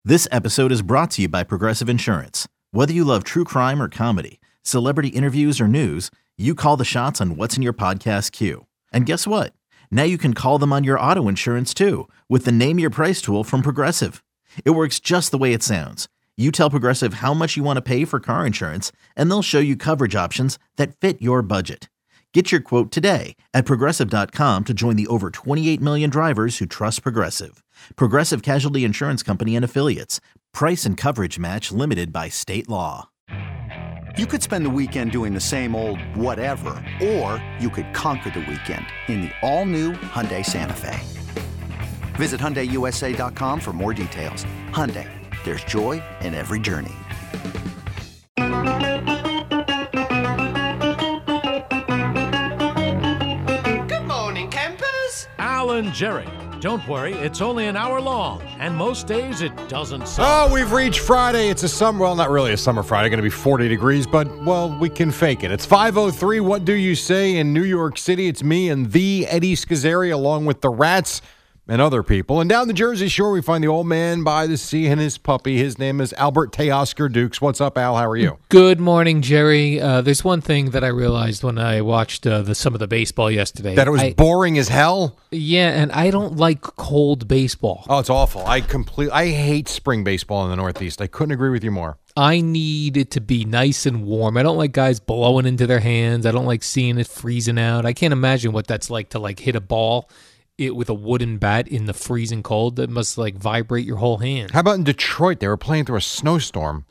This episode is brought to you by Progressive Insurance. Whether you love true crime or comedy, celebrity interviews or news, you call the shots on what's in your podcast queue. And guess what? Now you can call them on your auto insurance too with the Name Your Price tool from Progressive. It works just the way it sounds. You tell Progressive how much you want to pay for car insurance, and they'll show you coverage options that fit your budget. Get your quote today at Progressive.com to join the over 28 million drivers who trust Progressive. Progressive Casualty Insurance Company and Affiliates. Price and coverage match limited by state law. You could spend the weekend doing the same old whatever, or you could conquer the weekend in the all-new Hyundai Santa Fe. Visit HyundaiUSA.com for more details. Hyundai, there's joy in every journey. Good morning, campers. Alan Jerry. Don't worry, it's only an hour long, and most days it doesn't suck. Oh, we've reached Friday. It's a summer, well, not really a summer Friday, going to be 40 degrees, but, well, we can fake it. It's 5:03. What do you say in New York City? It's me and the Eddie Scazzeri, along with the Rats and other people. And down the Jersey Shore, we find the old man by the sea and his puppy. His name is Albert Teoscar Dukes. What's up, Al? How are you? Good morning, Jerry. There's one thing that I realized when I watched some of the baseball yesterday. That it was boring as hell? Yeah, and I don't like cold baseball. Oh, it's awful. I hate spring baseball in the Northeast. I couldn't agree with you more. I need it to be nice and warm. I don't like guys blowing into their hands. I don't like seeing it freezing out. I can't imagine what that's like to hit a ball with a wooden bat in the freezing cold. That must vibrate your whole hand. How about in Detroit? They were playing through a snowstorm.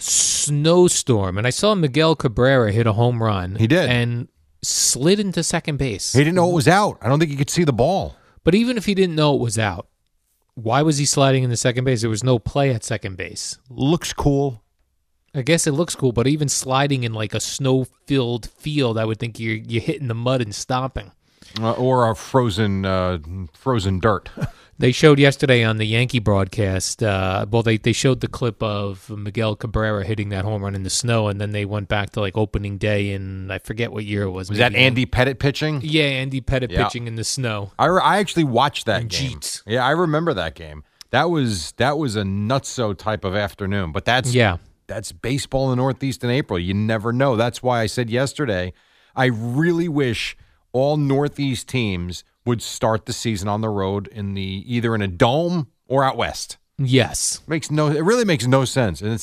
And I saw Miguel Cabrera hit a home run. He did. And slid into second base. He didn't know it was out. I don't think he could see the ball. But even if he didn't know it was out, why was he sliding into second base? There was no play at second base. Looks cool. I guess it looks cool, but even sliding in a snow-filled field, I would think you're hitting the mud and stopping. Or a frozen dirt. They showed yesterday on the Yankee broadcast, they showed the clip of Miguel Cabrera hitting that home run in the snow, and then they went back to opening day in, I forget what year it was. Was that Andy Pettitte pitching? Yeah, Andy Pettitte pitching in the snow. I actually watched that game. Jeets. Yeah, I remember that game. That was a nutso type of afternoon, but that's baseball in the Northeast in April. You never know. That's why I said yesterday, I really wish all Northeast teams would start the season on the road either in a dome or out west. Yes, it really makes no sense. And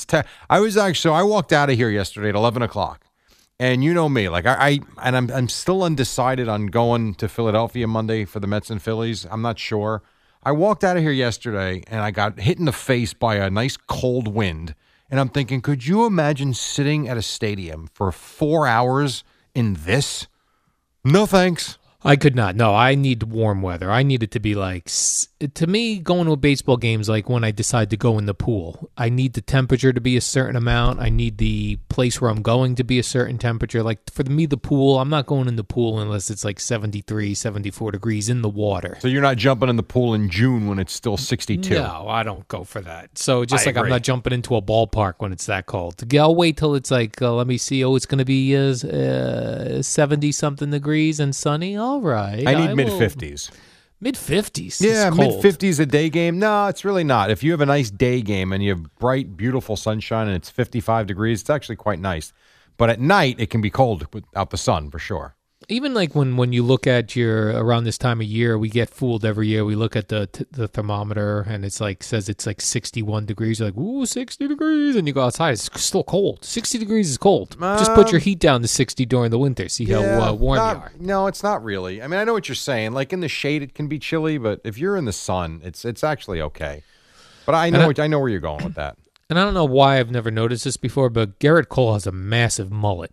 I walked out of here yesterday at 11:00, and you know me, I'm still undecided on going to Philadelphia Monday for the Mets and Phillies. I'm not sure. I walked out of here yesterday and I got hit in the face by a nice cold wind, and I'm thinking, could you imagine sitting at a stadium for 4 hours in this? No, thanks. I could not. No, I need warm weather. I need it to be to me, going to a baseball game is like when I decide to go in the pool. I need the temperature to be a certain amount. I need the place where I'm going to be a certain temperature. For me, the pool, I'm not going in the pool unless it's 73, 74 degrees in the water. So you're not jumping in the pool in June when it's still 62? No, I don't go for that. So just I'm not jumping into a ballpark when it's that cold. I'll wait till it's let me see, it's going to be 70-something degrees and sunny. All right. I need mid-50s. Mid-50s? Yeah, mid-50s a day game. No, it's really not. If you have a nice day game and you have bright, beautiful sunshine and it's 55 degrees, it's actually quite nice. But at night, it can be cold without the sun, for sure. Even when you look at around this time of year, we get fooled every year. We look at the thermometer and it's says it's 61 degrees. You're ooh, 60 degrees. And you go outside, it's still cold. 60 degrees is cold. Just put your heat down to 60 during the winter. See how warm you are. No, it's not really. I mean, I know what you're saying. In the shade, it can be chilly, but if you're in the sun, it's actually okay. But I know where you're going with that. And I don't know why I've never noticed this before, but Garrett Cole has a massive mullet.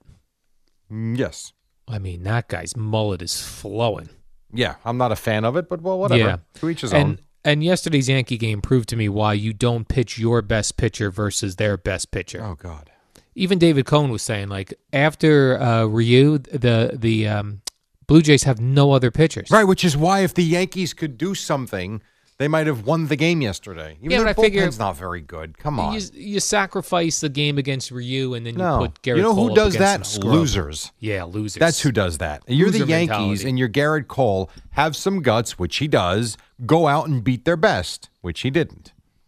Yes. I mean, that guy's mullet is flowing. Yeah, I'm not a fan of it, but whatever. Yeah. To each his own. And yesterday's Yankee game proved to me why you don't pitch your best pitcher versus their best pitcher. Oh, God. Even David Cohn was saying, after Ryu, the Blue Jays have no other pitchers. Right, which is why if the Yankees could do something, they might have won the game yesterday. Even their bullpen's not very good. Come on. You sacrifice the game against Ryu, and then you put Garrett Cole. You know who does that? Losers. Yeah, losers. That's who does that. You're Loser the Yankees, mentality. And you're Garrett Cole. Have some guts, which he does. Go out and beat their best, which he didn't.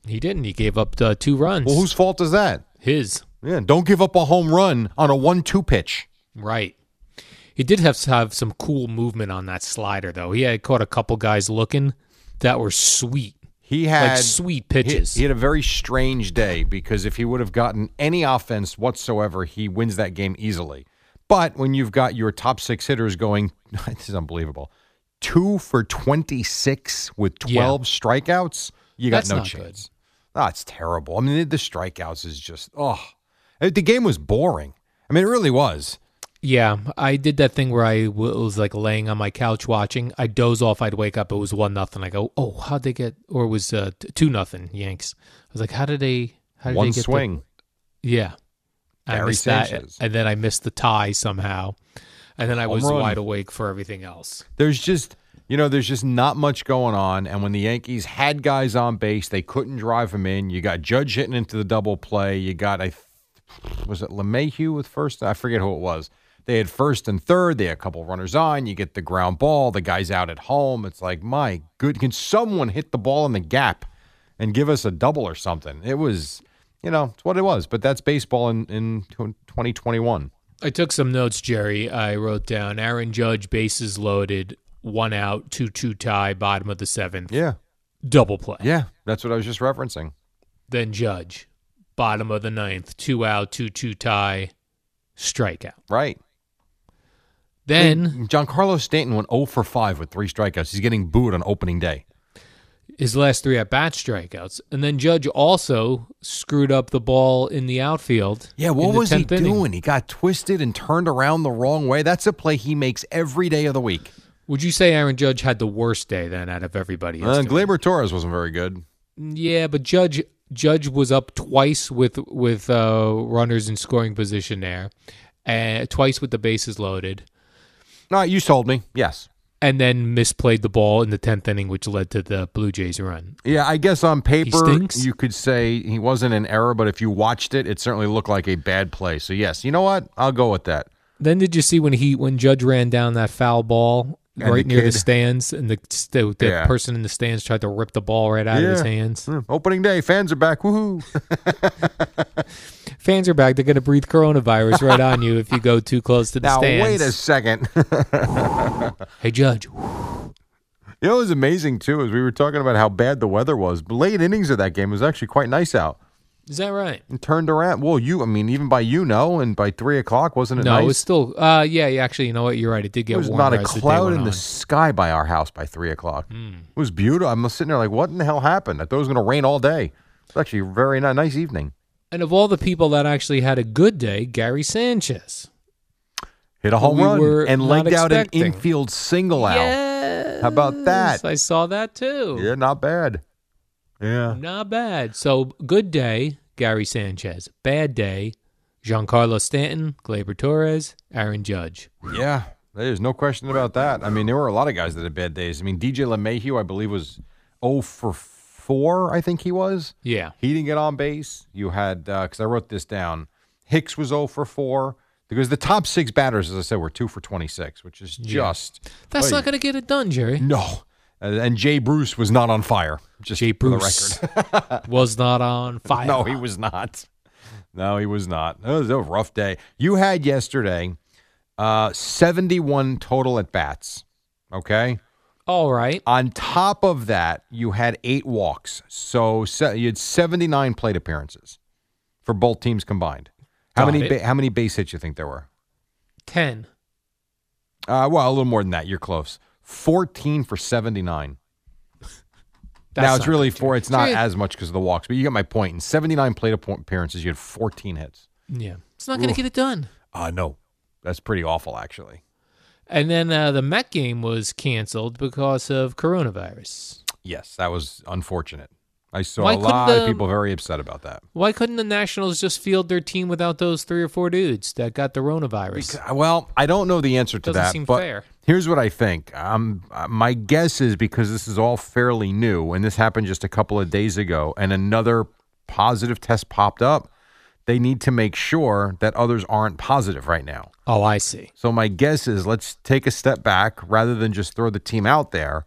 He didn't. He gave up 2 runs. Well, whose fault is that? His. Yeah, don't give up a home run on a 1-2 pitch. Right. He did have some cool movement on that slider, though. He had caught a couple guys looking that were sweet. He had sweet pitches. He had a very strange day because if he would have gotten any offense whatsoever, he wins that game easily. But when you've got your top 6 hitters going, this is unbelievable, 2 for 26 with 12 strikeouts, you got no chance. That's terrible. I mean, the strikeouts is just, the game was boring. I mean, it really was. Yeah, I did that thing where I was like laying on my couch watching. I'd doze off. I'd wake up. It was 1-0. I go, how'd they get? Or it was 2-0 Yanks. I was like, how did they One get swing. Yeah, I Gary missed Sanchez. that, and then I missed the tie somehow, and then I was wide awake for everything else. There's just not much going on. And when the Yankees had guys on base, they couldn't drive them in. You got Judge hitting into the double play. You got was it LeMahieu with first? I forget who it was. They had first and third. They had a couple runners on. You get the ground ball. The guy's out at home. It's like, my good, can someone hit the ball in the gap and give us a double or something? It was, it's what it was. But that's baseball in 2021. I took some notes, Jerry. I wrote down Aaron Judge, bases loaded, 1 out, 2-2 tie, bottom of the 7th. Yeah. Double play. Yeah, that's what I was just referencing. Then Judge, bottom of the 9th, 2 out, 2-2 tie, strikeout. Right. Then Giancarlo Stanton went 0 for 5 with 3 strikeouts. He's getting booed on opening day. His last 3 at-bat strikeouts. And then Judge also screwed up the ball in the outfield. Yeah, what was he inning. doing? He got twisted and turned around the wrong way. That's a play he makes every day of the week. Would you say Aaron Judge had the worst day then out of everybody else? Gleyber Torres wasn't very good. Yeah, but Judge was up twice with runners in scoring position there, and twice with the bases loaded. No, you told me. Yes. And then misplayed the ball in the 10th inning, which led to the Blue Jays run. Yeah, I guess on paper stinks. you could say he wasn't an error, but if you watched it, it certainly looked like a bad play. So yes, you know what? I'll go with that. Then did you see when Judge ran down that foul ball And right the near kid. the stands, and the Yeah. person in the stands tried to rip the ball right out of his hands? Opening day, fans are back. Woohoo! Fans are back. They're going to breathe coronavirus right on you if you go too close to the Now stands. wait a second. Hey, Judge. You know, it was amazing too, as we were talking about how bad the weather was. But late innings of that game was actually quite nice out. Is that right? And turned around. Well, even by and by 3 o'clock, wasn't it No, nice? it was still. Yeah, actually, you know what? You're right. It did get There was warmer not a as the day cloud went in the on. sky by our house by 3 o'clock. It was beautiful. I'm sitting there like, what in the hell happened? I thought it was going to rain all day. It's actually a very nice evening. And of all the people that actually had a good day, Gary Sanchez. Hit a home We run were and not legged out an expecting. infield single out. Yes. How about that? I saw that too. Yeah, not bad. Yeah. Not bad. So, good day, Gary Sanchez. Bad day, Giancarlo Stanton, Gleyber Torres, Aaron Judge. Yeah, there's no question about that. I mean, there were a lot of guys that had bad days. I mean, DJ LeMahieu, I believe, was 0 for 4, I think he was. Yeah. He didn't get on base. You had, because I wrote this down, Hicks was 0 for 4. Because the top 6 batters, as I said, were 2 for 26, which is just... That's not going to get it done, Jerry. No. And Jay Bruce was not on fire, just Jay for Bruce the record. was not on fire. No, he was not. No, he was not. It was a rough day. You had yesterday 71 total at-bats, okay? All right. On top of that, you had 8 walks. So you had 79 plate appearances for both teams combined. How many base hits you think there were? 10. Well, a little more than that. You're close. 14 for 79. That's Now, it's not really good, 4. Jerry. It's not Jerry, as much because of the walks, but you get my point. In 79 plate appearances, you had 14 hits. Yeah. It's not going to get it done. No. That's pretty awful, actually. And then the Met game was canceled because of coronavirus. Yes, that was unfortunate. I saw Why a lot couldn't of people very upset about that. Why couldn't the Nationals just field their team without those 3 or 4 dudes that got the coronavirus? Well, I don't know the answer to Doesn't that, seem but fair. here's what I think. My guess is because this is all fairly new, and this happened just a couple of days ago, and another positive test popped up, they need to make sure that others aren't positive right now. Oh, I see. So my guess is let's take a step back rather than just throw the team out there.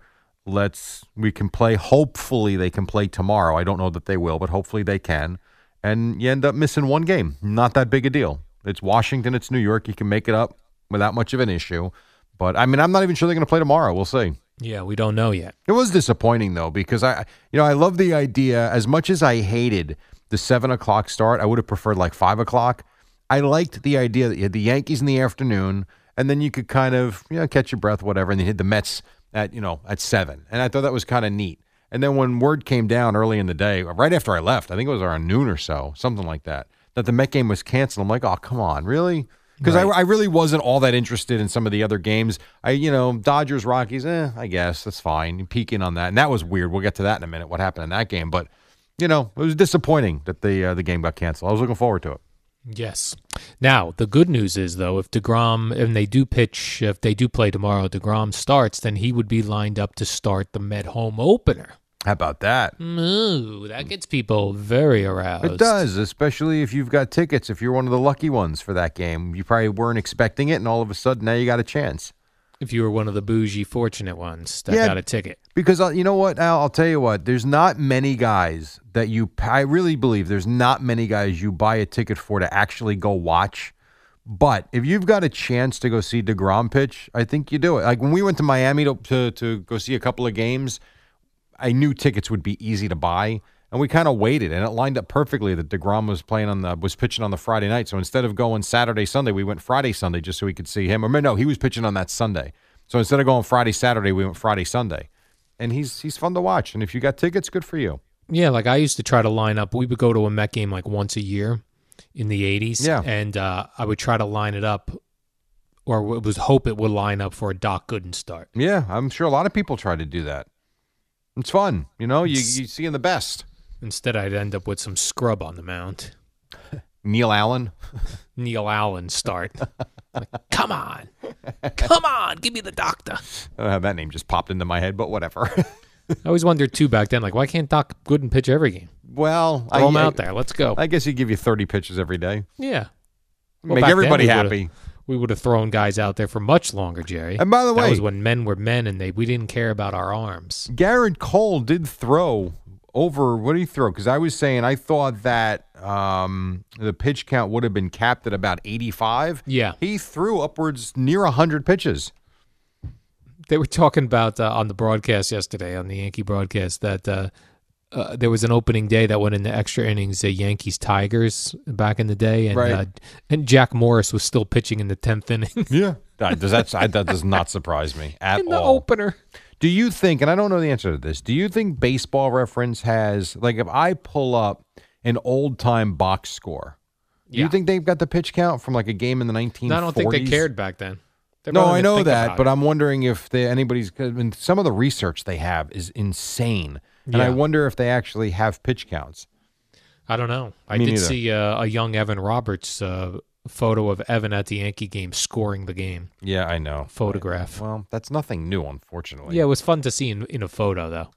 we can play. Hopefully they can play tomorrow. I don't know that they will, but hopefully they can. And you end up missing one game. Not that big a deal. It's Washington. It's New York. You can make it up without much of an issue. But, I mean, I'm not even sure they're going to play tomorrow. We'll see. Yeah, we don't know yet. It was disappointing, though, because I love the idea. As much as I hated the 7 o'clock start, I would have preferred like 5 o'clock. I liked the idea that you had the Yankees in the afternoon, and then you could kind of catch your breath, whatever, and then hit the Mets at 7. And I thought that was kind of neat. And then when word came down early in the day, right after I left, I think it was around noon or so, something like that the Met game was canceled. I'm like, oh, come on, really? Because I really wasn't all that interested in some of the other games. Dodgers, Rockies, I guess that's fine. Peeking on that, and that was weird. We'll get to that in a minute. What happened in that game? But it was disappointing that the game got canceled. I was looking forward to it. Yes. Now the good news is though, if DeGrom and they do play tomorrow, DeGrom starts, then he would be lined up to start the Met home opener. How about that? Ooh, that gets people very aroused. It does, especially if you've got tickets. If you're one of the lucky ones for that game, you probably weren't expecting it, and all of a sudden now you got a chance. If you were one of the bougie, fortunate ones that got a ticket. Because you know what, Al? I'll tell you what. There's not many guys that I really believe there's not many guys you buy a ticket for to actually go watch. But if you've got a chance to go see DeGrom pitch, I think you do it. Like when we went to Miami to go see a couple of games, I knew tickets would be easy to buy, and we kind of waited, and it lined up perfectly that DeGrom was pitching on the Friday night. So instead of going Saturday, Sunday, we went Friday, Sunday just so we could see him. Or no, he was pitching on that Sunday. So instead of going Friday, Saturday, we went Friday, Sunday. And he's fun to watch. And if you got tickets, good for you. Yeah, like I used to try to line up. We would go to a Met game like once a year in the 80s. Yeah. And I would try to line it up, or hope it would line up for a Doc Gooden start. Yeah, I'm sure a lot of people try to do that. It's fun. You see in the best. Instead, I'd end up with some scrub on the mound. Neil Allen. Neil Allen start. Like, come on, give me the doctor. I don't know how that name just popped into my head, but whatever. I always wondered too back then, like why can't Doc Gooden pitch every game? Well, throw him out there. Let's go. I guess he'd give you 30 pitches every day. Yeah, make everybody happy. We would have thrown guys out there for much longer, Jerry. And by the way, that was when men were men, and we didn't care about our arms. Garrett Cole did throw over. What did he throw? Because I was saying I thought that the pitch count would have been capped at about 85. Yeah, he threw upwards near 100 pitches. They were talking about on the broadcast yesterday, on the Yankee broadcast, that there was an opening day that went into extra innings, Yankees Tigers back in the day, and and Jack Morris was still pitching in the 10th inning. Yeah, that does not surprise me at all. In the opener. Do you think, and I don't know the answer to this, do you think Baseball Reference has, like if I pull up an old-time box score, do you think they've got the pitch count from like a game in the 1940s? No, I don't think they cared back then. No, I know that, but I'm wondering if anybody's. I mean, some of the research they have is insane, and I wonder if they actually have pitch counts. I don't know. I did see a young Evan Roberts photo of Evan at the Yankee game scoring the game. Yeah, I know. Photograph. Well, that's nothing new, unfortunately. Yeah, it was fun to see in a photo, though.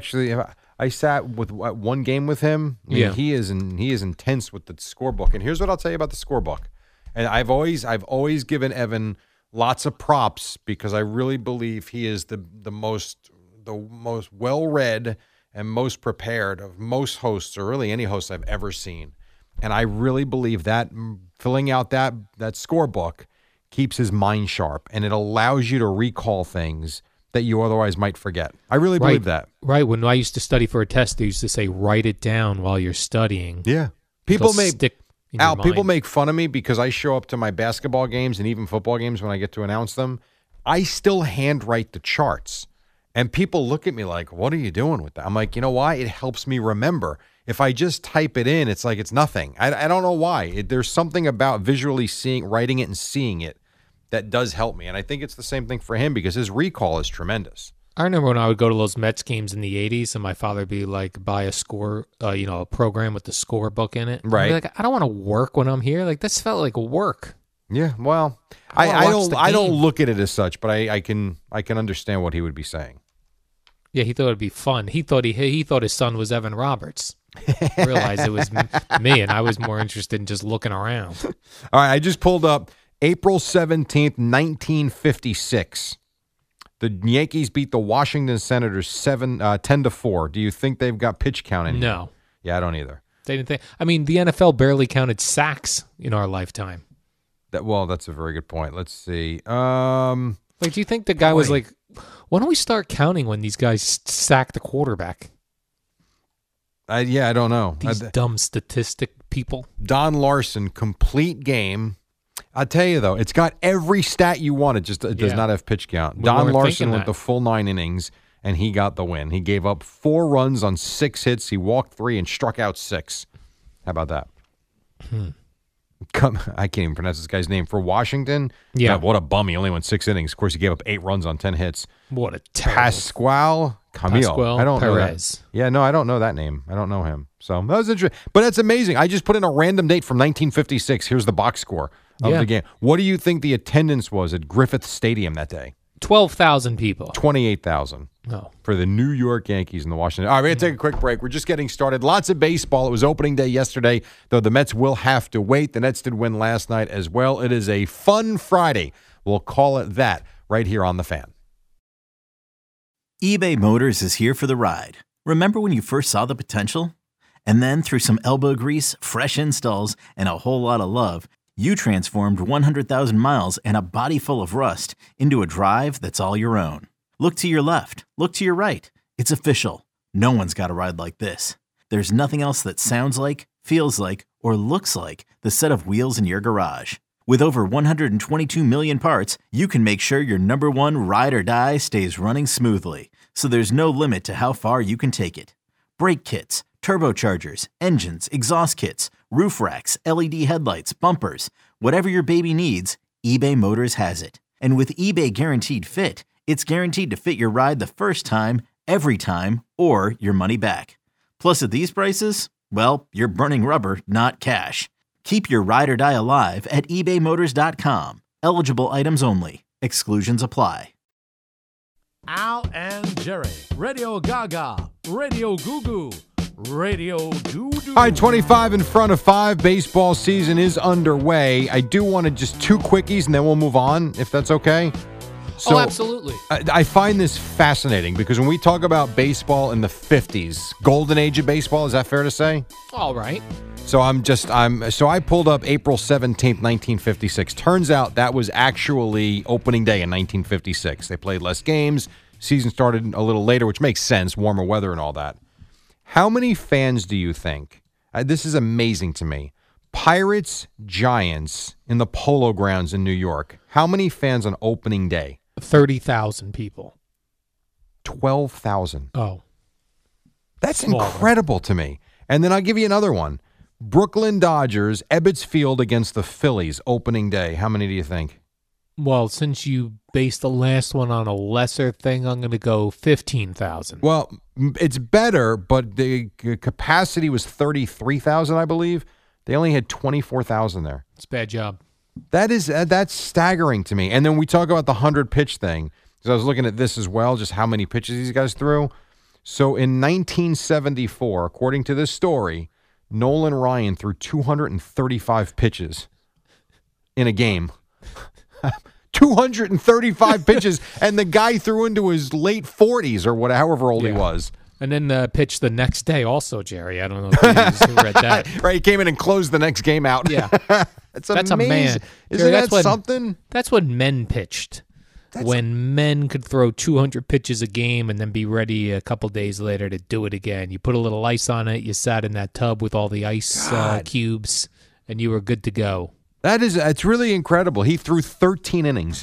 I sat with one game with him. I mean, he is intense with the scorebook, and here's what I'll tell you about the scorebook. And I've always given Evan lots of props because I really believe he is the most well-read and most prepared of most hosts, or really any host I've ever seen. And I really believe that filling out that scorebook keeps his mind sharp, and it allows you to recall things that you otherwise might forget. I really believe that. Right. When I used to study for a test, they used to say, write it down while you're studying. Yeah. People make fun of me because I show up to my basketball games and even football games when I get to announce them. I still handwrite the charts. And people look at me like, what are you doing with that? I'm like, you know why? It helps me remember. If I just type it in, it's like it's nothing. I don't know why. There's something about visually writing it and seeing it that does help me. And I think it's the same thing for him because his recall is tremendous. I remember when I would go to those Mets games in the 80s and my father would be like, buy a score, a program with the scorebook in it. Right. I'd be like, I don't want to work when I'm here. Like, this felt like work. Yeah, well, I don't look at it as such, but I can understand what he would be saying. Yeah, he thought it'd be fun. He thought his son was Evan Roberts. Realized it was me, and I was more interested in just looking around. All right, I just pulled up April 17th, 1956. The Yankees beat the Washington Senators 10-4. Do you think they've got pitch count in here? No. Yeah, I don't either. They didn't think. I mean, the NFL barely counted sacks in our lifetime. That's a very good point. Let's see. Like, do you think the guy was Boy. like, why don't we start counting when these guys sack the quarterback? I don't know. These dumb statistic people. Don Larson, complete game. I'll tell you, though, it's got every stat you want. It just does Yeah. not have pitch count. We Don weren't Larson thinking went that. the full 9 innings, and he got the win. He gave up 4 runs on 6 hits. He walked 3 and struck out 6. How about that? I can't even pronounce this guy's name. For Washington, Yeah. what a bum. He only went 6 innings. Of course, he gave up 8 runs on 10 hits. What a terrible. Pascual Camille. Pascual I don't know Perez. that. Yeah, no, I don't know that name. I don't know him. So that was interesting. But that's amazing. I just put in a random date from 1956. Here's the box score of Yeah. the game. What do you think the attendance was at Griffith Stadium that day? 12,000 people. 28,000 No. for the New York Yankees and the Washington. All right, we're going to take a quick break. We're just getting started. Lots of baseball. It was opening day yesterday, though the Mets will have to wait. The Nets did win last night as well. It is a fun Friday. We'll call it that right here on The Fan. eBay Motors is here for the ride. Remember when you first saw the potential? And then through some elbow grease, fresh installs, and a whole lot of love, you transformed 100,000 miles and a body full of rust into a drive that's all your own. Look to your left. Look to your right. It's official. No one's got a ride like this. There's nothing else that sounds like, feels like, or looks like the set of wheels in your garage. With over 122 million parts, you can make sure your number one ride or die stays running smoothly. So there's no limit to how far you can take it. Brake kits, turbochargers, engines, exhaust kits, roof racks, LED headlights, bumpers, whatever your baby needs, eBay Motors has it. And with eBay Guaranteed Fit, it's guaranteed to fit your ride the first time, every time, or your money back. Plus at these prices, well, you're burning rubber, not cash. Keep your ride or die alive at ebaymotors.com. Eligible items only. Exclusions apply. Al and Jerry, Radio Gaga, Radio Goo Goo, Radio Doo Doo. All right, 25 in front of 5. Baseball season is underway. I do want to just 2 quickies, and then we'll move on, if that's okay. So, absolutely. I find this fascinating because when we talk about baseball in the 50s, golden age of baseball, is that fair to say? All right. So I pulled up April 17th, 1956. Turns out that was actually opening day in 1956. They played less games. Season started a little later, which makes sense, warmer weather and all that. How many fans do you think? This is amazing to me. Pirates, Giants in the Polo Grounds in New York. How many fans on opening day? 30,000 people. 12,000. Oh. That's Smaller. incredible to me. And then I'll give you another one. Brooklyn Dodgers, Ebbets Field against the Phillies, opening day. How many do you think? Well, since you based the last one on a lesser thing, I'm going to go 15,000. Well, it's better, but the capacity was 33,000, I believe. They only had 24,000 there. It's a bad job. That's staggering to me. And then we talk about the 100-pitch thing. Because I was looking at this as well, just how many pitches these guys threw. So in 1974, according to this story, Nolan Ryan threw 235 pitches in a game. 235 pitches, and the guy threw into his late 40s or however old he Yeah. was. And then pitch the next day also, Jerry. I don't know if you read that. Right, he came in and closed the next game out. Yeah. That's That's a amazing. man. Isn't Jerry, that that's when- something? That's when men pitched. When men could throw 200 pitches a game and then be ready a couple days later to do it again. You put a little ice on it. You sat in that tub with all the ice cubes, and you were good to go. It's really incredible. He threw 13 innings.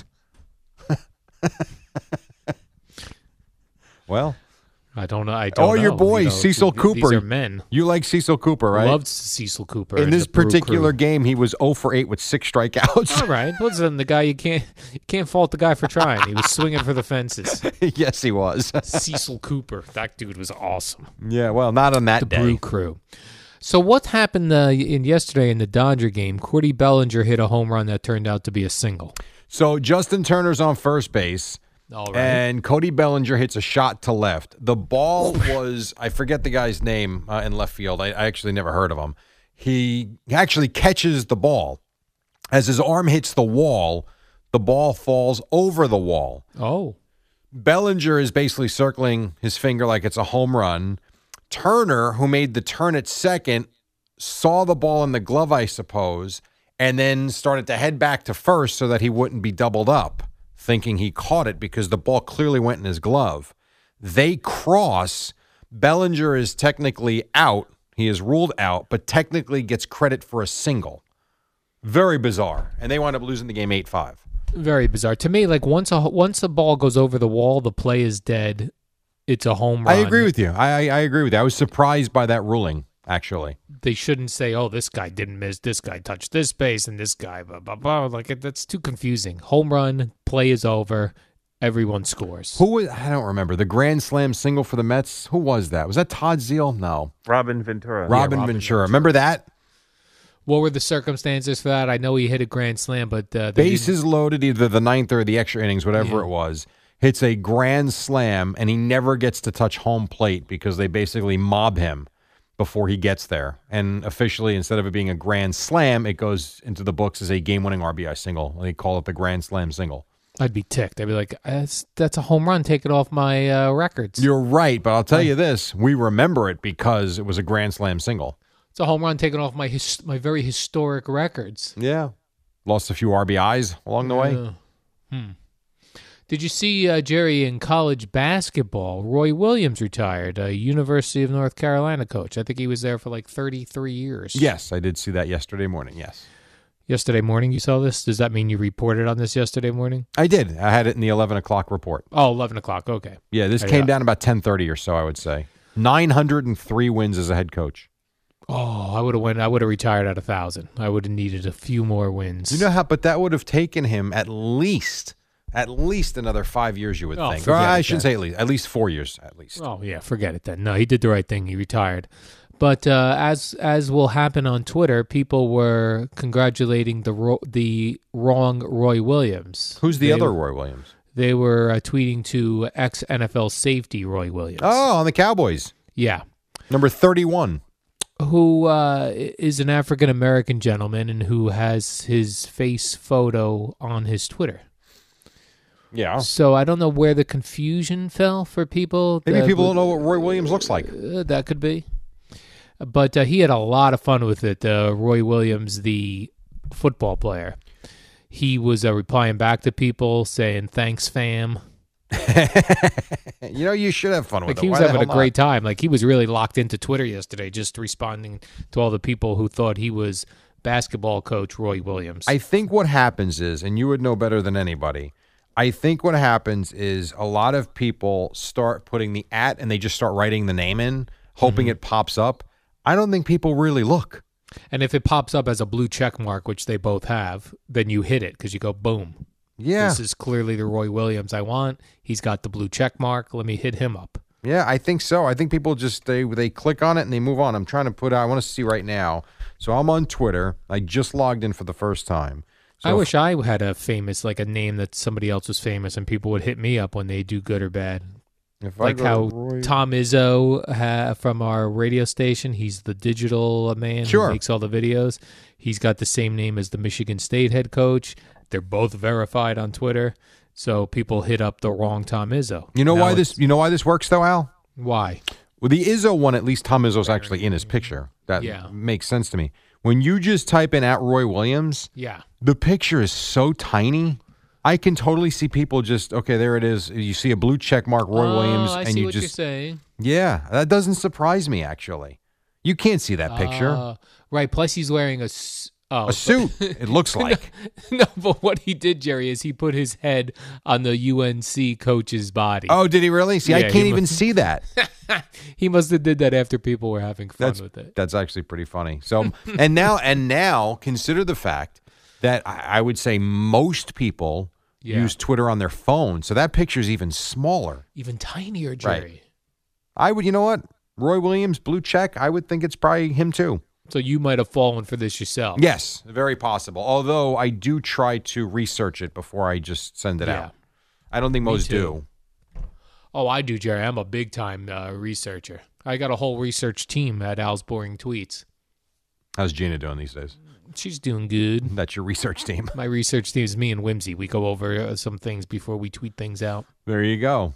Well, I don't know. I don't know. your boy, Cecil Cooper. These are men. You like Cecil Cooper, right? Loved Cecil Cooper. In and this the Brew particular Crew. game, he was 0 for 8 with 6 strikeouts. All right. Listen, the guy, you can't fault the guy for trying. He was swinging for the fences. Yes, he was. Cecil Cooper. That dude was awesome. Yeah, well, not on that The day. Brew Crew. So what happened yesterday in the Dodger game? Cordy Bellinger hit a home run that turned out to be a single. So Justin Turner's on first base. All right. And Cody Bellinger hits a shot to left. The ball was, I forget the guy's name in left field. I actually never heard of him. He actually catches the ball. As his arm hits the wall, the ball falls over the wall. Oh. Bellinger is basically circling his finger like it's a home run. Turner, who made the turn at second, saw the ball in the glove, I suppose, and then started to head back to first so that he wouldn't be doubled up, thinking he caught it because the ball clearly went in his glove. They cross. Bellinger is technically out. He is ruled out, but technically gets credit for a single. Very bizarre. And they wind up losing the game 8-5. Very bizarre. To me, like once a ball goes over the wall, the play is dead. It's a home run. I agree with you. I agree with you. I was surprised by that ruling, actually. They shouldn't say, oh, this guy didn't miss, this guy touched this base, and this guy, blah, blah, blah. Like, that's too confusing. Home run, play is over, everyone scores. Who was, I don't remember, the grand slam single for the Mets? Who was that? Was that Todd Zeal? No. Robin Ventura. Robin Ventura. Remember that? What were the circumstances for that? I know he hit a grand slam, but bases loaded, either the ninth or the extra innings, whatever it was. Hits a grand slam, and he never gets to touch home plate because they basically mob him before he gets there. And officially, instead of it being a grand slam, it goes into the books as a game-winning RBI single. They call it the grand slam single. I'd be ticked. I'd be like, that's a home run. Take it off my records. You're right, but I'll tell you this. We remember it because it was a grand slam single. It's a home run taken off my very historic records. Yeah. Lost a few RBIs along the way. Did you see, Jerry, in college basketball, Roy Williams retired, a University of North Carolina coach. I think he was there for like 33 years. Yes, I did see that yesterday morning, yes. Yesterday morning you saw this? Does that mean you reported on this yesterday morning? I did. I had it in the 11 o'clock report. Oh, 11 o'clock. Okay. Yeah, this came down about 10:30 or so, I would say. 903 wins as a head coach. Oh, I would have retired at 1,000. I would have needed a few more wins. You know how, but that would have taken him at least another 5 years, you would think. Or I shouldn't say at least 4 years, at least. Oh yeah, forget it then. No, he did the right thing. He retired. But as will happen on Twitter, people were congratulating the wrong Roy Williams. Who's the other Roy Williams? They were tweeting to ex-NFL safety Roy Williams. Oh, on the Cowboys. Yeah. Number 31. Who is an African-American gentleman and who has his face photo on his Twitter. Yeah. So I don't know where the confusion fell for people. Maybe people don't know what Roy Williams looks like. That could be. But he had a lot of fun with it. Roy Williams, the football player, he was replying back to people saying, "Thanks, fam." You should have fun with it. He was having a great time. Like, he was really locked into Twitter yesterday, just responding to all the people who thought he was basketball coach Roy Williams. I think what happens is, and you would know better than anybody, I think what happens is a lot of people start putting the @ and they just start writing the name in, hoping it pops up. I don't think people really look. And if it pops up as a blue check mark, which they both have, then you hit it because you go, boom. Yeah. This is clearly the Roy Williams I want. He's got the blue check mark. Let me hit him up. Yeah, I think so. I think people just, they click on it and they move on. I'm trying to I want to see right now. So I'm on Twitter. I just logged in for the first time. So I wish I had a name that somebody else was famous and people would hit me up when they do good or bad. Like how Tom Izzo from our radio station, he's the digital man who makes all the videos. He's got the same name as the Michigan State head coach. They're both verified on Twitter, so people hit up the wrong Tom Izzo. You know why this works though, Al? Why? Well, the Izzo one, at least Tom Izzo's actually in his picture. That makes sense to me. When you just type in @Roy Williams, the picture is so tiny. I can totally see people just, okay, there it is. You see a blue check mark, Roy Williams, I and see you what just you're saying. Yeah, that doesn't surprise me actually. You can't see that picture. Right. Plus, he's wearing a suit. It looks like. No, but what he did, Jerry, is he put his head on the UNC coach's body. Oh, did he really? See, I can't even see that. He must have did that after people were having fun with it. That's actually pretty funny. So, and now, consider the fact that I would say most people use Twitter on their phone, so that picture is even smaller, even tinier, Jerry. Right. I would, you know what? Roy Williams, blue check. I would think it's probably him too. So you might have fallen for this yourself. Yes, very possible. Although I do try to research it before I just send it out. I don't think most do. Oh, I do, Jerry. I'm a big-time researcher. I got a whole research team at Al's Boring Tweets. How's Gina doing these days? She's doing good. That's your research team. My research team is me and Whimsy. We go over some things before we tweet things out. There you go.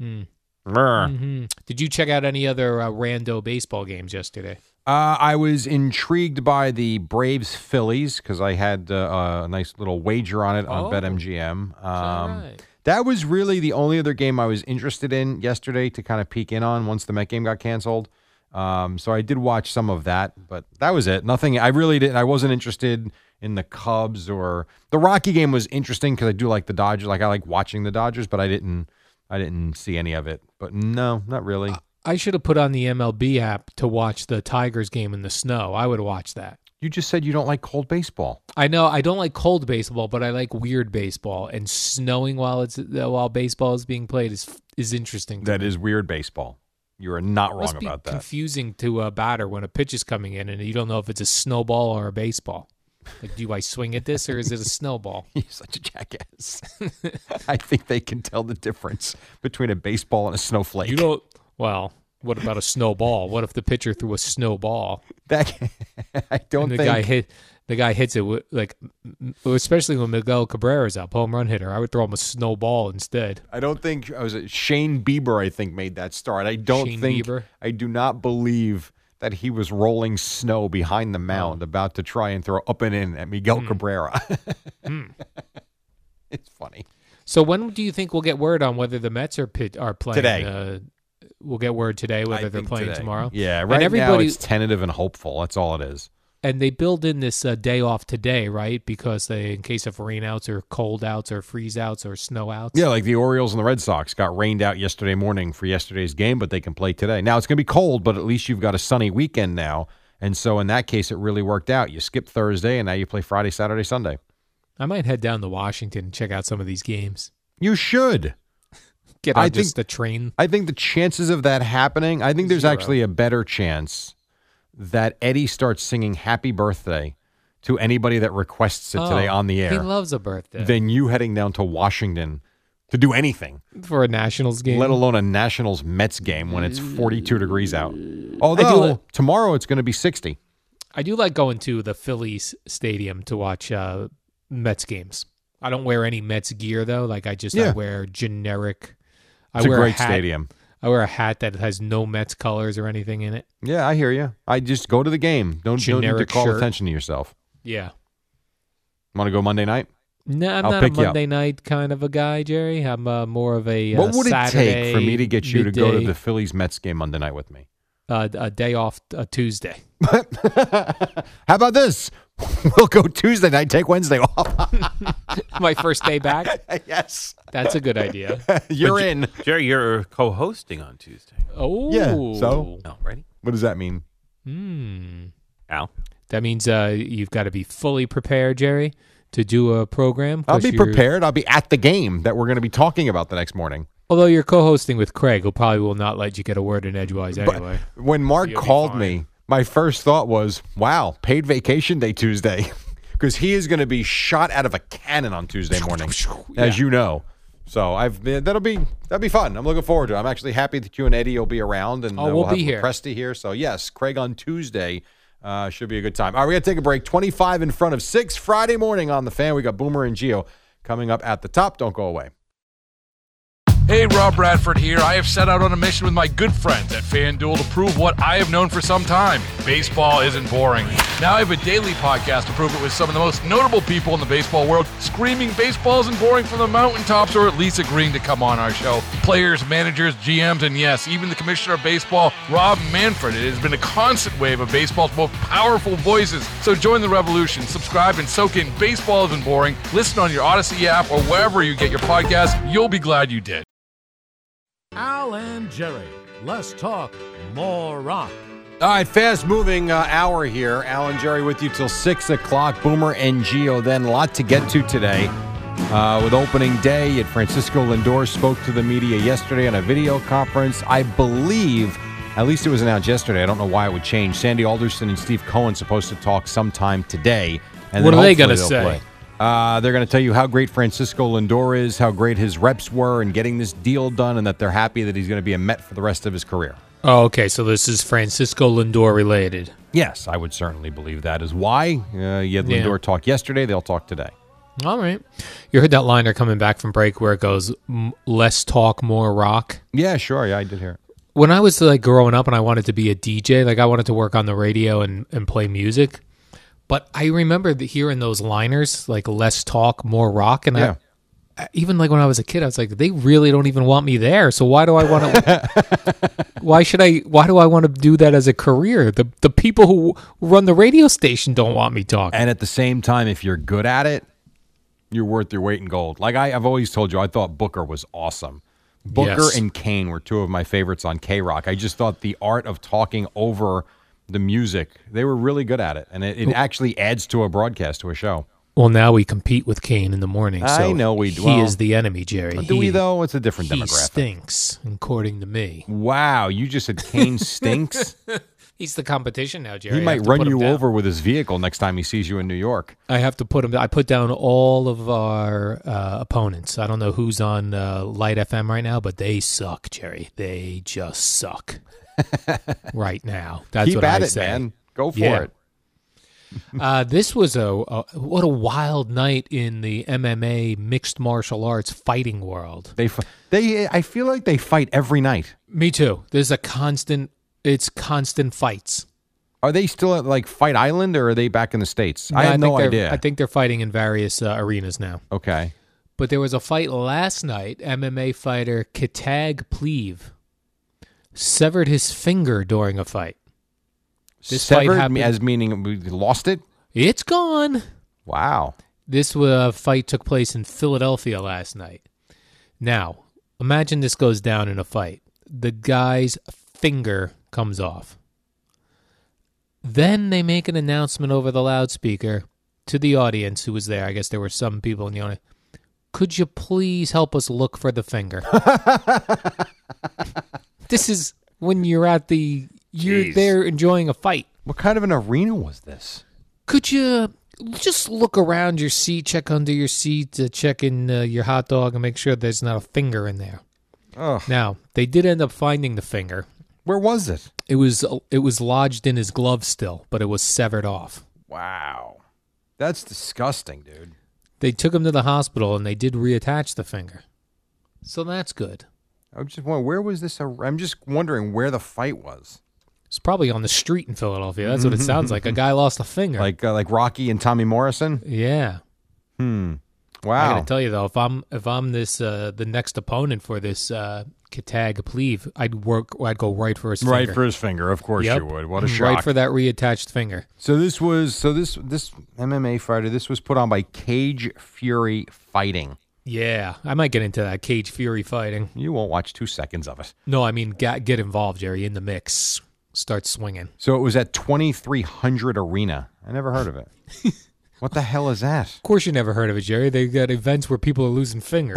Did you check out any other rando baseball games yesterday? I was intrigued by the Braves Phillies because I had a nice little wager on it on BetMGM. Right. That was really the only other game I was interested in yesterday to kind of peek in on once the Met game got canceled. So I did watch some of that, but that was it. Nothing. I really didn't. I wasn't interested in the Cubs or the Rocky game was interesting because I do like the Dodgers. Like I like watching the Dodgers, but I didn't see any of it. But no, not really. I should have put on the MLB app to watch the Tigers game in the snow. I would watch that. You just said you don't like cold baseball. I know I don't like cold baseball, but I like weird baseball. And snowing while baseball is being played is interesting. That is weird baseball. You are not wrong about that. Confusing to a batter when a pitch is coming in and you don't know if it's a snowball or a baseball. Like, do I swing at this or is it a snowball? You're such a jackass. I think they can tell the difference between a baseball and a snowflake. You don't. Well, what about a snowball? What if the pitcher threw a snowball? That I don't and think the guy hits it with, like, especially when Miguel Cabrera's up, home run hitter. I would throw him a snowball instead. I don't think Shane Bieber. I think made that start. I don't Shane think. Bieber? I do not believe that he was rolling snow behind the mound, about to try and throw up and in at Miguel Cabrera. It's funny. So when do you think we'll get word on whether the Mets are playing today? We'll get word today whether they're playing today. tomorrow. Yeah, right now it's tentative and hopeful. That's all it is. And they build in this day off today, right? Because in case of rain outs or cold outs or freeze outs or snow outs. Yeah, like the Orioles and the Red Sox got rained out yesterday morning for yesterday's game, but they can play today. Now, it's going to be cold, but at least you've got a sunny weekend now. And so in that case, it really worked out. You skip Thursday, and now you play Friday, Saturday, Sunday. I might head down to Washington and check out some of these games. You should. Get on the train. I think the chances of that happening, I think there's actually a better chance that Eddie starts singing Happy Birthday to anybody that requests it today on the air. He loves a birthday. Than you heading down to Washington to do anything. For a Nationals game. Let alone a Nationals Mets game when it's 42 degrees out. Although tomorrow it's going to be 60. I do like going to the Phillies stadium to watch Mets games. I don't wear any Mets gear, though. Like, I wear generic. It's a great stadium. I wear a hat that has no Mets colors or anything in it. Yeah, I hear you. I just go to the game. Don't need to call attention to yourself. Yeah. Want to go Monday night? No, I'm not a Monday night kind of a guy, Jerry. I'm more of a What would Saturday, it take for me to get you midday, to go to the Phillies-Mets game Monday night with me? A day off Tuesday. How about this? We'll go Tuesday night, take Wednesday off. My first day back? Yes. That's a good idea. You're in. Jerry, you're co-hosting on Tuesday. Oh. Yeah, so? Oh, ready? What does that mean? Al? That means you've got to be fully prepared, Jerry, to do a program. I'll be prepared. I'll be at the game that we're going to be talking about the next morning. Although you're co-hosting with Craig, who probably will not let you get a word in edgewise anyway. But when Mark called me, my first thought was, wow, paid vacation day Tuesday. Because he is going to be shot out of a cannon on Tuesday morning, as you know. So that'll be fun. I'm looking forward to it. I'm actually happy that you and Eddie will be around, and we'll have be here. Presti here. So yes, Craig on Tuesday should be a good time. All right, we're gonna take a break. 25 in front of 6 Friday morning on the Fan. We got Boomer and Gio coming up at the top. Don't go away. Hey, Rob Bradford here. I have set out on a mission with my good friends at FanDuel to prove what I have known for some time. Baseball isn't boring. Now I have a daily podcast to prove it with some of the most notable people in the baseball world, screaming baseball isn't boring from the mountaintops, or at least agreeing to come on our show. Players, managers, GMs, and yes, even the commissioner of baseball, Rob Manfred. It has been a constant wave of baseball's most powerful voices. So join the revolution. Subscribe and soak in Baseball Isn't Boring. Listen on your Odyssey app or wherever you get your podcasts. You'll be glad you did. Al and Jerry, less talk, more rock. All right, fast-moving hour here. Al and Jerry with you till 6 o'clock. Boomer and Gio then. A lot to get to today. With opening day, Francisco Lindor spoke to the media yesterday on a video conference. I believe, at least it was announced yesterday, I don't know why it would change, Sandy Alderson and Steve Cohen supposed to talk sometime today. And what then are they going to they'll say? play. They're going to tell you how great Francisco Lindor is, how great his reps were in getting this deal done, and that they're happy that he's going to be a Met for the rest of his career. Oh, okay. So this is Francisco Lindor related. Yes, I would certainly believe that is why. You had Lindor talk yesterday. They'll talk today. All right. You heard that liner coming back from break where it goes, less talk, more rock? Yeah, sure. Yeah, I did hear it. When I was like growing up and I wanted to be a DJ, like I wanted to work on the radio and play music. But I remember hearing those liners, like less talk, more rock. And I, even like when I was a kid, I was like, they really don't even want me there. So why do I want to? why do I want to do that as a career? The people who run the radio station don't want me talking. And at the same time, if you're good at it, you're worth your weight in gold. Like I've always told you, I thought Booker was awesome. Booker and Kane were two of my favorites on K-Rock. I just thought the art of talking over the music, they were really good at it. And it actually adds to a broadcast, to a show. Well, now we compete with Kane in the morning. So I know we do. He is the enemy, Jerry. Do we, though? It's a different demographic. He stinks, according to me. Wow, you just said Kane stinks? He's the competition now, Jerry. He might run you over with his vehicle next time he sees you in New York. I have to put him. I put down all of our opponents. I don't know who's on Light FM right now, but they suck, Jerry. They just suck right now. That's Keep what at I it, say. Man. Go for it. This was what a wild night in the MMA mixed martial arts fighting world. I feel like they fight every night. Me too. There's It's constant fights. Are they still at like Fight Island, or are they back in the States? I have no idea. I think they're fighting in various arenas now. Okay. But there was a fight last night. MMA fighter Kitag Pleave severed his finger during a fight. This severed fight happened, as meaning we lost it? It's gone. Wow. This fight took place in Philadelphia last night. Now, imagine this goes down in a fight. The guy's finger comes off. Then they make an announcement over the loudspeaker to the audience who was there. I guess there were some people in the audience. Could you please help us look for the finger? This is when you're there enjoying a fight. What kind of an arena was this? Could you just look around your seat, check under your seat, check in your hot dog, and make sure there's not a finger in there? Ugh. Now, they did end up finding the finger. Where was it? It was lodged in his glove still, but it was severed off. Wow. That's disgusting, dude. They took him to the hospital, and they did reattach the finger. So that's good. I just wondering, where was this? I'm just wondering where the fight was. It's probably on the street in Philadelphia. That's what it sounds like. A guy lost a finger. Like Rocky and Tommy Morrison? Yeah. Wow. I gotta tell you though, if I'm this the next opponent for this Kitag Pleave, I'd go right for his finger. Right for his finger, of course you would. What a shock! Right for that reattached finger. So this MMA fighter, this was put on by Cage Fury Fighting. Yeah, I might get into that Cage Fury Fighting. You won't watch 2 seconds of it. No, I mean get involved, Jerry, in the mix. Start swinging. So it was at 2300 Arena. I never heard of it. What the hell is that? Of course you never heard of it, Jerry. They got events where people are losing fingers.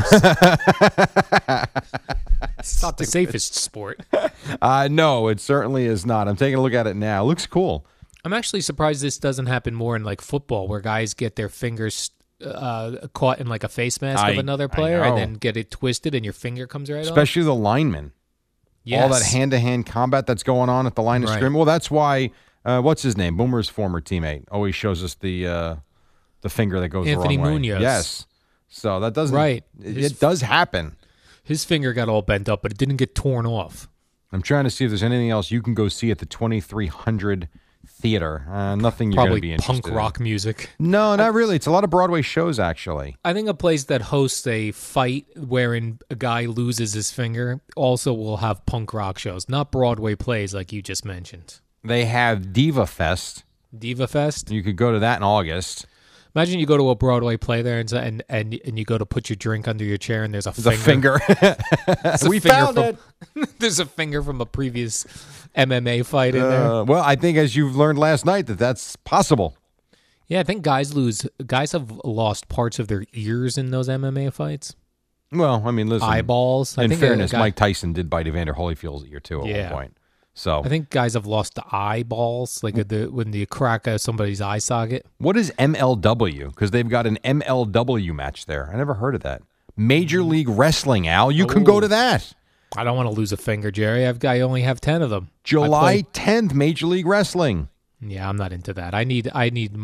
It's not the safest sport. No, it certainly is not. I'm taking a look at it now. It looks cool. I'm actually surprised this doesn't happen more in like football, where guys get their fingers caught in like a face mask of another player and then get it twisted and your finger comes right off. Especially the linemen. Yes. All that hand-to-hand combat that's going on at the line of scrimmage. Well, that's why, what's his name? Boomer's former teammate always shows us the finger that goes Anthony the wrong way. Munoz. Yes. So that doesn't... Right. It does happen. His finger got all bent up, but it didn't get torn off. I'm trying to see if there's anything else you can go see at the 2300 Theater. Nothing you're going to be interested in. Probably punk rock music. No, not really. It's a lot of Broadway shows, actually. I think a place that hosts a fight wherein a guy loses his finger also will have punk rock shows, not Broadway plays like you just mentioned. They have Diva Fest. Diva Fest? You could go to that in August. Imagine you go to a Broadway play there and you go to put your drink under your chair and there's a finger. We found it. There's a finger from a previous MMA fight in there. Well, I think as you've learned last night that's possible. Yeah, I think guys have lost parts of their ears in those MMA fights. Well, I mean, listen. Eyeballs. In fairness, Mike Tyson did bite Evander Holyfield's ear too at one point. So I think guys have lost the eyeballs, like when you crack somebody's eye socket. What is MLW? Because they've got an MLW match there. I never heard of that. Major League Wrestling, Al. You can go to that. I don't want to lose a finger, Jerry. I only have 10 of them. July 10th, Major League Wrestling. Yeah, I'm not into that. I need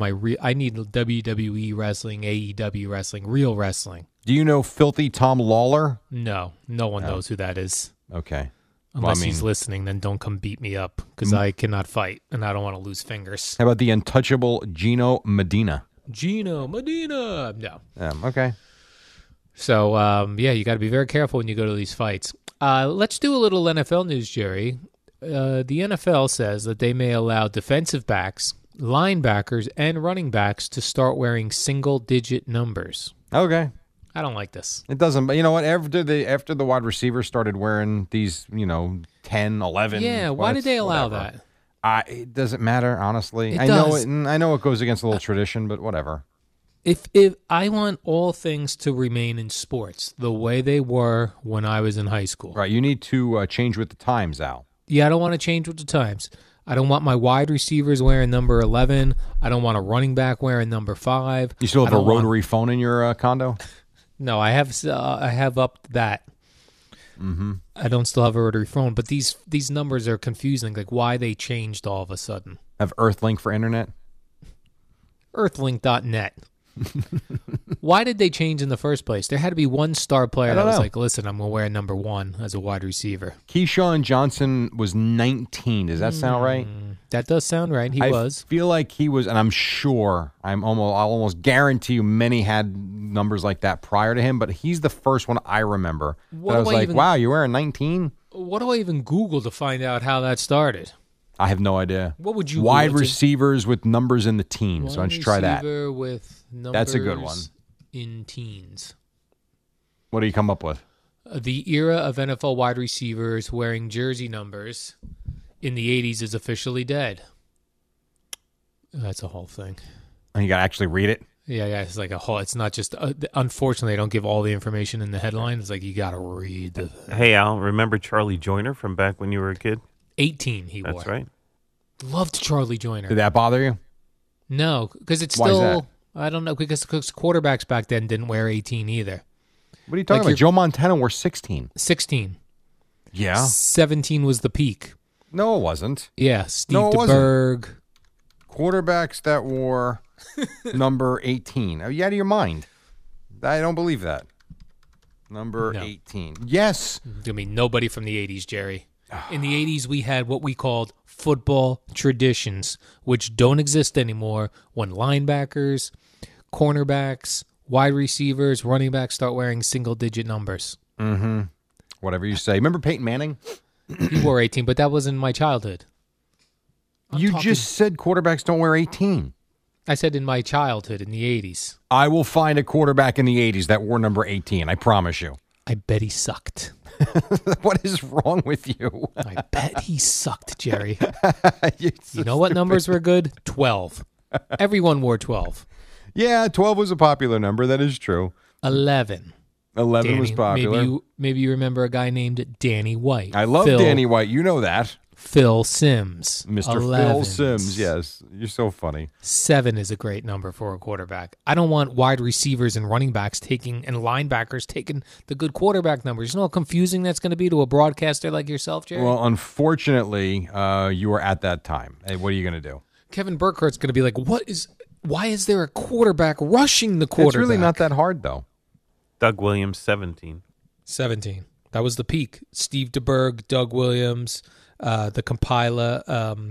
WWE wrestling, AEW wrestling, real wrestling. Do you know Filthy Tom Lawler? No one knows who that is. Okay. Unless he's listening, then don't come beat me up because I cannot fight and I don't want to lose fingers. How about the untouchable Gino Medina? Gino Medina. No. Okay. So, you got to be very careful when you go to these fights. Let's do a little NFL news, Jerry. The NFL says that they may allow defensive backs, linebackers, and running backs to start wearing single-digit numbers. Okay. I don't like this. It doesn't, but you know what? After the wide receivers started wearing these, 10, 11. Yeah, why did they allow that? It doesn't matter, honestly. It I does. know it goes against a little tradition, but whatever. If I want all things to remain in sports the way they were when I was in high school. Right, you need to change with the times, Al. Yeah, I don't want to change with the times. I don't want my wide receivers wearing number 11. I don't want a running back wearing number 5. You still have a rotary phone in your condo? No, I have upped that. Mm-hmm. I don't still have a rotary phone, but these numbers are confusing. Like why they changed all of a sudden. Have Earthlink for internet? Earthlink.net. Why did they change in the first place? There had to be one star player that was like, listen, I'm going to wear number 1 as a wide receiver. Keyshawn Johnson was 19. Does that sound right? That does sound right. He was. I feel like he was, and I'm sure, I'll almost guarantee you many had numbers like that prior to him, but he's the first one I remember. That I was like, wow, you're wearing 19? What do I even Google to find out how that started? I have no idea. What would you Wide Google? receivers with numbers in the teens. Why don't you try that? Receiver with numbers That's a good one. In teens. What do you come up with? The era of NFL wide receivers wearing jersey numbers in the 80s is officially dead. That's a whole thing. And you got to actually read it? Yeah, it's like a whole. It's not just. Unfortunately, they don't give all the information in the headline. It's like you got to read the. Hey, Al, remember Charlie Joyner from back when you were a kid? 18 he wore. That's right. Loved Charlie Joyner. Did that bother you? No, because it's Why is still. that? I don't know, because quarterbacks back then didn't wear 18 either. What are you talking about? Joe Montana wore 16. 16. Yeah. 17 was the peak. No, it wasn't. Yeah, Steve No, it DeBerg. Quarterbacks that wore number 18. Are you out of your mind? I don't believe that. Number 18. Yes. I mean, nobody from the 80s, Jerry. In the 80s, we had what we called football traditions, which don't exist anymore when linebackers, cornerbacks, wide receivers, running backs start wearing single-digit numbers. Mm-hmm. Whatever you say. Remember Peyton Manning? He wore 18, but that was in my childhood. You just said quarterbacks don't wear 18. I said in my childhood in the 80s. I will find a quarterback in the 80s that wore number 18. I promise you. I bet he sucked. What is wrong with you? I bet he sucked, Jerry. You know what numbers were good? 12. Everyone wore 12. Yeah, 12 was a popular number. That is true. 11. 11 was popular. Maybe you remember a guy named Danny White. I love Danny White. You know that. Phil Simms. Mr. 11s. Phil Simms, yes. You're so funny. 7 is a great number for a quarterback. I don't want wide receivers and running backs and linebackers taking the good quarterback numbers. You know how confusing that's going to be to a broadcaster like yourself, Jerry? Well, unfortunately, you were at that time. Hey, what are you going to do? Kevin Burkhardt's going to be like, why is there a quarterback rushing the quarterback? It's really not that hard, though. Doug Williams, 17. 17. That was the peak. Steve DeBerg, Doug Williams, the compiler,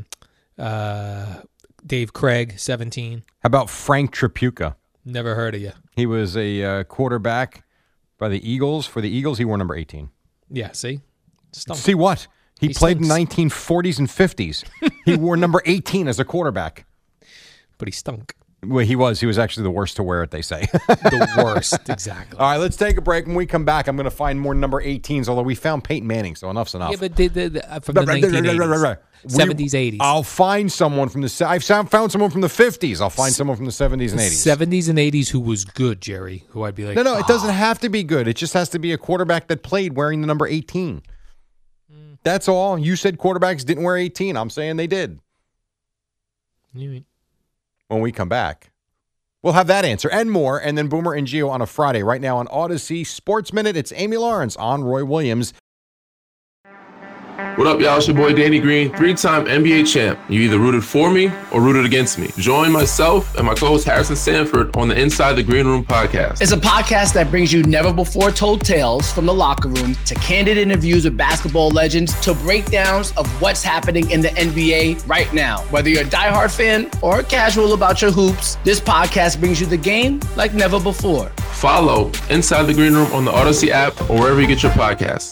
Dave Craig, 17. How about Frank Tripucka? Never heard of you. He was a quarterback by the Eagles. For the Eagles, he wore number 18. Yeah, see? Stunk. See what? He played stinks. in 1940s and 50s. He wore number 18 as a quarterback. But he stunk. Well, he was. He was actually the worst to wear it, they say. The worst, exactly. All right, let's take a break. When we come back, I'm going to find more number 18s, although we found Peyton Manning, so enough's enough. Yeah, but from the 1980s, 70s, 80s. I'll find someone from the... I've found someone from the 50s. I'll find someone from the 70s and 80s. 70s and 80s who was good, Jerry, who I'd be like... No, it doesn't have to be good. It just has to be a quarterback that played wearing the number 18. That's all. You said quarterbacks didn't wear 18. I'm saying they did. When we come back, we'll have that answer and more, and then Boomer and Gio on a Friday. Right now on Odyssey Sports Minute, it's Amy Lawrence on Roy Williams. What up, y'all? It's your boy Danny Green, 3-time NBA champ. You either rooted for me or rooted against me. Join myself and my co-host Harrison Sanford on the Inside the Green Room podcast. It's a podcast that brings you never-before-told tales from the locker room to candid interviews with basketball legends to breakdowns of what's happening in the NBA right now. Whether you're a diehard fan or casual about your hoops, this podcast brings you the game like never before. Follow Inside the Green Room on the Odyssey app or wherever you get your podcasts.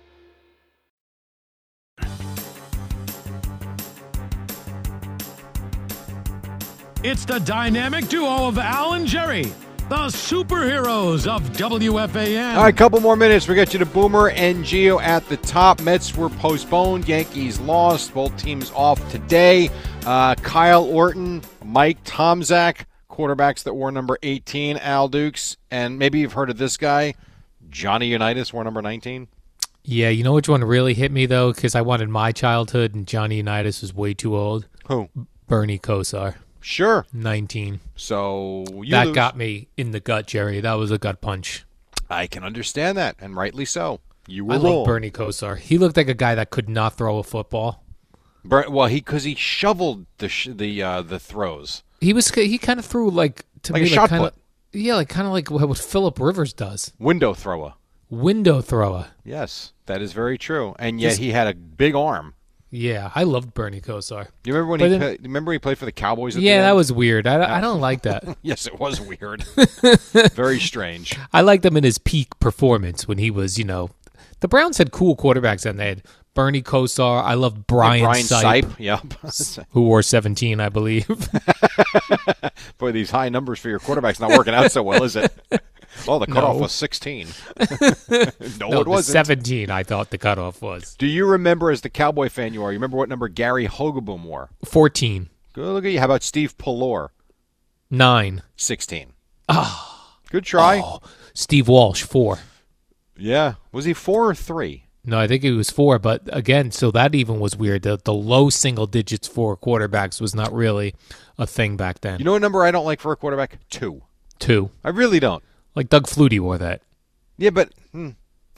It's the dynamic duo of Al and Jerry, the superheroes of WFAN. All right, couple more minutes. We get you to Boomer and Gio at the top. Mets were postponed. Yankees lost. Both teams off today. Kyle Orton, Mike Tomczak, quarterbacks that wore number 18, Al Dukes. And maybe you've heard of this guy, Johnny Unitas, wore number 19. Yeah, you know which one really hit me, though? Because I wanted my childhood, and Johnny Unitas was way too old. Who? Bernie Kosar. Sure. 19. So that got me in the gut, Jerry. That was a gut punch. I can understand that, and rightly so. You were I wrong. love Bernie Kosar. He looked like a guy that could not throw a football. Well, because he shoveled the throws. He kind of threw like a shot put. Yeah, kind of like what Phillip Rivers does. Window thrower. Yes, that is very true. And yet he had a big arm. Yeah, I loved Bernie Kosar. You remember when he played for the Cowboys? That was weird. I don't like that. Yes, it was weird. Very strange. I liked him in his peak performance when he was, the Browns had cool quarterbacks then. They had Bernie Kosar. I loved Brian Sipe. Yep. Who wore 17, I believe. Boy, these high numbers for your quarterback's not working out so well, is it? Oh, the cutoff was 16. No, it wasn't. 17, I thought the cutoff was. Do you remember, as the Cowboy fan you are, you remember what number Gary Hogaboom wore? 14. Good, look at you. How about Steve Pallor? 9. 16. Ah. Good try. Oh, Steve Walsh, 4. Yeah. Was he 4 or 3? No, I think it was 4, but again, so that even was weird. The low single digits for quarterbacks was not really a thing back then. You know what number I don't like for a quarterback? 2. 2. I really don't. Like Doug Flutie wore that. Yeah, but 2.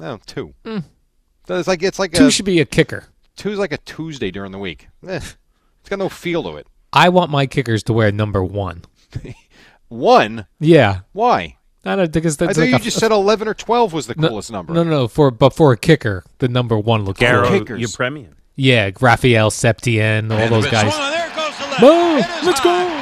It's like 2 should be a kicker. 2's like a Tuesday during the week. It's got no feel to it. I want my kickers to wear number 1. 1? Yeah. Why? I don't think it's. I thought you just said 11 or 12 was the coolest number. No. For a kicker, the number 1 looks cool. Yepremian. Yeah, Raphael Septien, all those guys. There goes the left. Boom! Let's go.